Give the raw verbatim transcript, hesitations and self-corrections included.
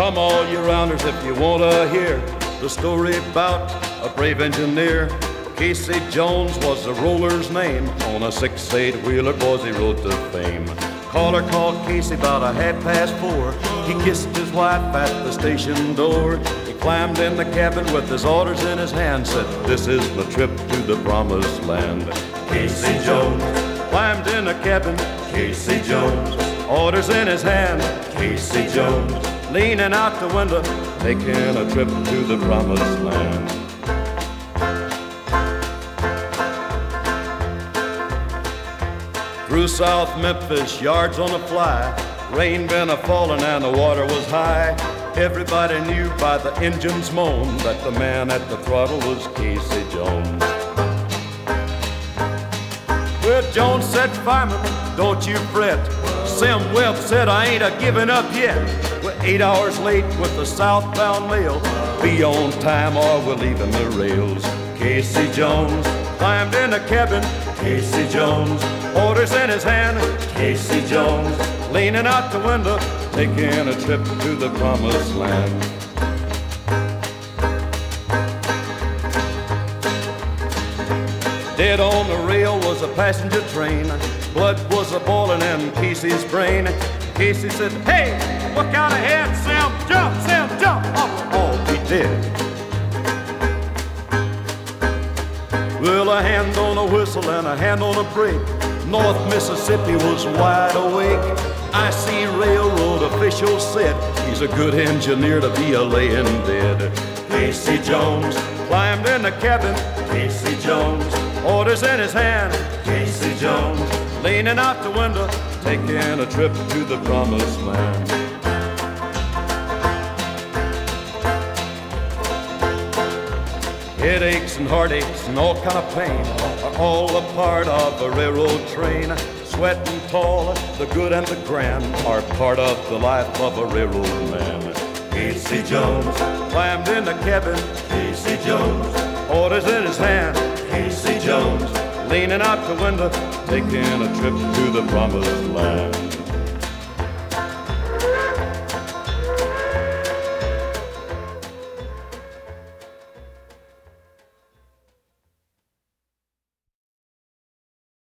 Come all you rounders if you want to hear the story about a brave engineer. Casey Jones was the roller's name. On a six eight wheeler, boys, he rode to fame. Caller called Casey about a half past four. He kissed his wife at the station door. He climbed in the cabin with his orders in his hand. Said, this is the trip to the promised land. Casey Jones climbed in the cabin. Casey Jones, orders in his hand. Casey Jones, leaning out the window, taking a trip to the promised land. Through South Memphis, yards on the fly, rain been a-falling and the water was high. Everybody knew by the engine's moan that the man at the throttle was Casey Jones. Well, Jones said, fireman, don't you fret. Sim Webb said, I ain't a-giving up yet. We're eight hours late with the southbound mail. Be on time or we're leaving the rails. Casey Jones climbed in the cabin. Casey Jones, orders in his hand. Casey Jones, leaning out the window, taking a trip to the promised land. Dead on the rail was a passenger train. Blood was a-boiling in Casey's brain. Casey said, hey, look out ahead, Sam, jump, Sam, jump, or we'll all be dead. Well, a hand on a whistle and a hand on a brake. North Mississippi was wide awake. I see railroad officials said he's a good engineer to be a-laying dead. Casey Jones climbed in the cabin. Casey Jones, orders in his hand. Casey Jones, leaning out the window, taking a trip to the promised land. Headaches and heartaches and all kind of pain are all a part of a railroad train. Sweat and toil, the good and the grand, are part of the life of a railroad man. Casey Jones climbed in the cabin. Casey Jones, orders in his hand. Casey Jones, leaning out the window, taking a trip to the promised land.